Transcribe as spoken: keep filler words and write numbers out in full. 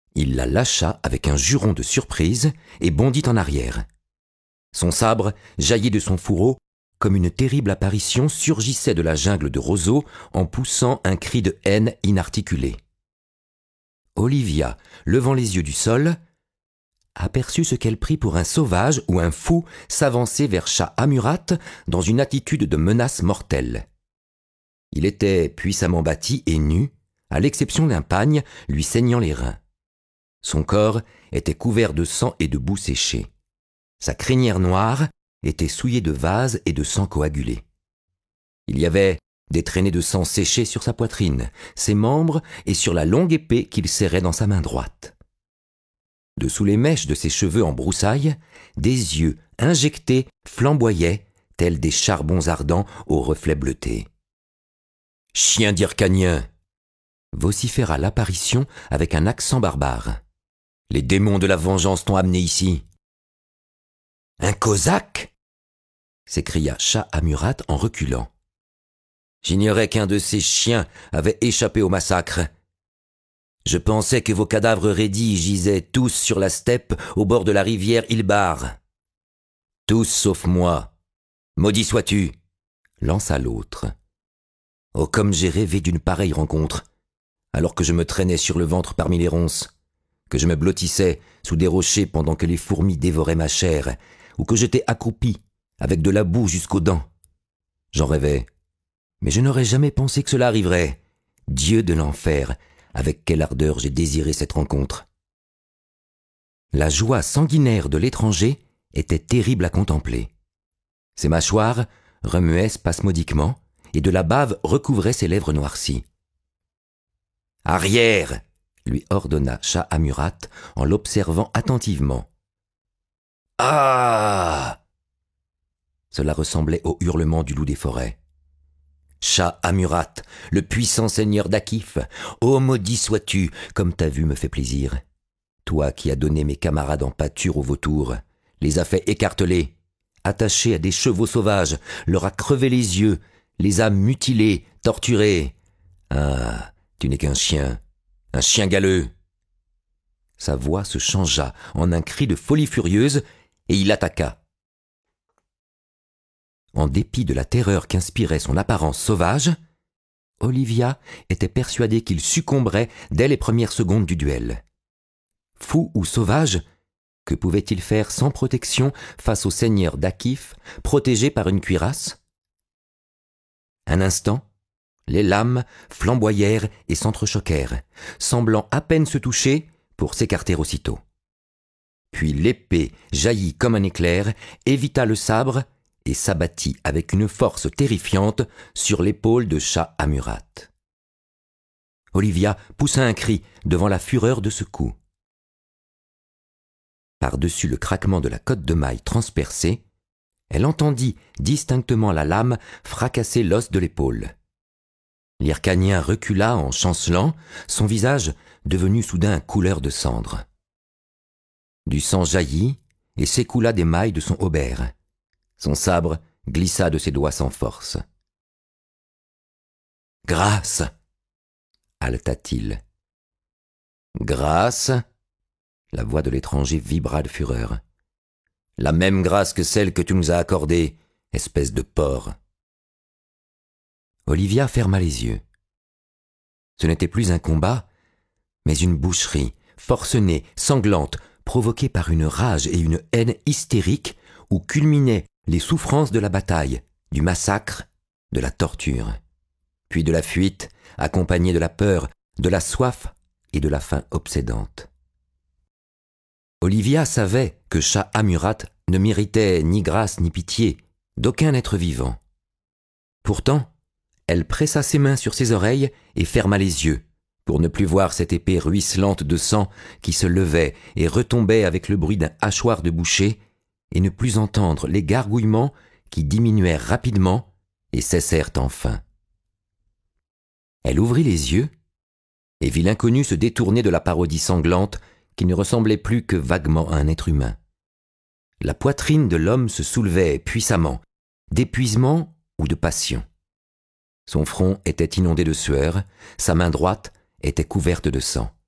Il la lâcha avec un juron de surprise et bondit en arrière. Son sabre, jailli de son fourreau, comme une terrible apparition, surgissait de la jungle de roseaux en poussant un cri de haine inarticulé. Olivia, levant les yeux du sol, aperçut ce qu'elle prit pour un sauvage ou un fou s'avancer vers Shah-Amurath dans une attitude de menace mortelle. Il était puissamment bâti et nu, à l'exception d'un pagne lui saignant les reins. Son corps était couvert de sang et de boue séchée. Sa crinière noire était souillée de vase et de sang coagulé. Il y avait des traînées de sang séché sur sa poitrine, ses membres et sur la longue épée qu'il serrait dans sa main droite. Dessous les mèches de ses cheveux en broussailles, des yeux injectés flamboyaient tels des charbons ardents aux reflets bleutés. « Chien d'Hyrcanien !» vociféra l'apparition avec un accent barbare. « Les démons de la vengeance t'ont amené ici. »« Un cosaque !» s'écria Shah-Amurath en reculant. « J'ignorais qu'un de ces chiens avait échappé au massacre. Je pensais que vos cadavres raidis gisaient tous sur la steppe au bord de la rivière Ilbar. Tous sauf moi. Maudit sois-tu !» lança l'autre. « Oh, comme j'ai rêvé d'une pareille rencontre, alors que je me traînais sur le ventre parmi les ronces, que je me blottissais sous des rochers pendant que les fourmis dévoraient ma chair, ou que j'étais accroupi avec de la boue jusqu'aux dents. J'en rêvais, mais je n'aurais jamais pensé que cela arriverait. Dieu de l'enfer, avec quelle ardeur j'ai désiré cette rencontre. » La joie sanguinaire de l'étranger était terrible à contempler. Ses mâchoires remuaient spasmodiquement, et de la bave recouvrait ses lèvres noircies. « Arrière !» lui ordonna Shah-Amurath en l'observant attentivement. « Ah !» Cela ressemblait au hurlement du loup des forêts. « Shah-Amurath, le puissant seigneur d'Akif, ô maudit sois-tu, comme ta vue me fait plaisir. Toi qui as donné mes camarades en pâture aux vautours, les as fait écarteler, attachés à des chevaux sauvages, leur as crevé les yeux, les as mutilés, torturés. Ah, tu n'es qu'un chien, un chien galeux. » Sa voix se changea en un cri de folie furieuse et il attaqua. En dépit de la terreur qu'inspirait son apparence sauvage, Olivia était persuadée qu'il succomberait dès les premières secondes du duel. Fou ou sauvage, que pouvait-il faire sans protection face au seigneur d'Akif, protégé par une cuirasse? Un instant, les lames flamboyèrent et s'entrechoquèrent, semblant à peine se toucher pour s'écarter aussitôt. Puis l'épée jaillit comme un éclair, évita le sabre et s'abattit avec une force terrifiante sur l'épaule de Shah-Amurath. Olivia poussa un cri devant la fureur de ce coup. Par-dessus le craquement de la cotte de maille transpercée, elle entendit distinctement la lame fracasser l'os de l'épaule. L'Hyrcanien recula en chancelant, son visage devenu soudain couleur de cendre. Du sang jaillit et s'écoula des mailles de son haubert. Son sabre glissa de ses doigts sans force. « Grâce !» haleta-t-il. « Grâce !» La voix de l'étranger vibra de fureur. « La même grâce que celle que tu nous as accordée, espèce de porc !» Olivia ferma les yeux. Ce n'était plus un combat, mais une boucherie, forcenée, sanglante, provoquée par une rage et une haine hystériques où culminaient les souffrances de la bataille, du massacre, de la torture, puis de la fuite, accompagnée de la peur, de la soif et de la faim obsédante. Olivia savait que Shah-Amurath ne méritait ni grâce ni pitié d'aucun être vivant. Pourtant, elle pressa ses mains sur ses oreilles et ferma les yeux pour ne plus voir cette épée ruisselante de sang qui se levait et retombait avec le bruit d'un hachoir de boucher et ne plus entendre les gargouillements qui diminuèrent rapidement et cessèrent enfin. Elle ouvrit les yeux et vit l'inconnu se détourner de la parodie sanglante qui ne ressemblait plus que vaguement à un être humain. La poitrine de l'homme se soulevait puissamment, d'épuisement ou de passion. Son front était inondé de sueur, sa main droite était couverte de sang.